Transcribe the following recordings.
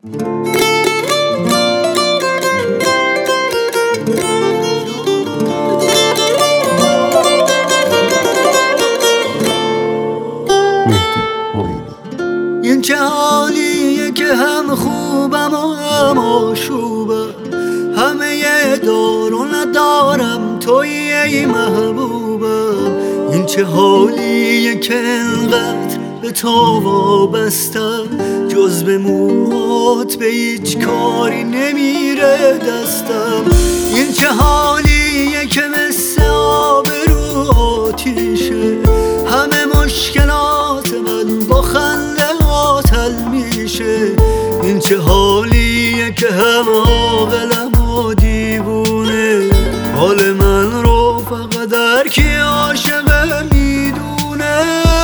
این چه حالیه که هم خوبم و هم آشوبم، همه دارو ندارم توی ای محبوبم. این چه حالیه که انقدر به تو وابستم، جز به موهات به هیچ کاری نمیره دستم. این چه حالیه که مثل آب رو آتیشه، همه مشکلات من با خنده حل میشه. این چه حالیه که هم عاقلم و دیوونه، حال من رو فقط هر کی عاشقه میدونه.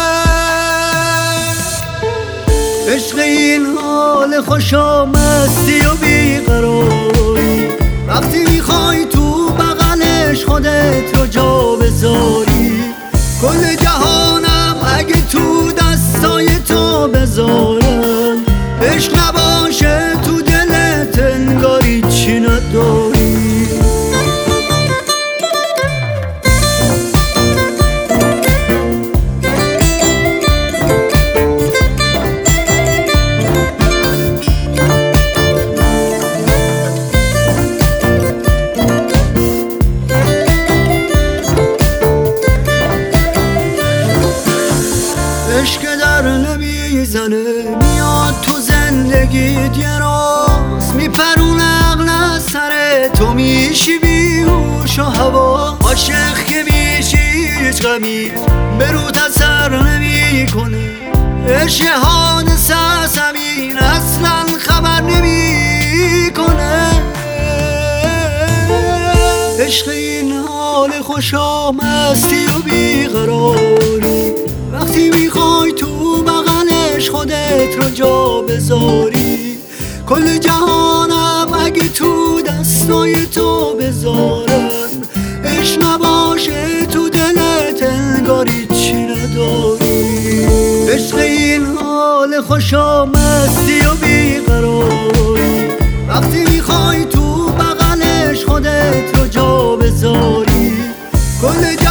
عشق این حال خوشا مستی و بیقراری، وقتی میخوای تو بغلش خودت رو جا بذاری. کل جهانم اگه تو دستای تو بذارم، عشق نباشه تو دلت انگاری چی نداری. عشق در نمیزنه میاد تو زندگیت یه راست، میپرونه عقل از سر تو، میشی بیهوش و هوا. عاشق که میشی هیچ غمی به روت اثر نمیکنه، عشق حادثه زمین اصلا خبر نمیکنه. عشق این حال خوشا مستی و بیقراری، وقتی میخوای تو بغلش خودت رو جا بذاری. کل جهانم اگه تو دستای تو بذارم، عشق نباشه تو دلت انگاری چی نداری. عشق این حال خوشا مستی و بیقراری، وقتی میخوای تو بغلش خودت رو جا بذاری. کل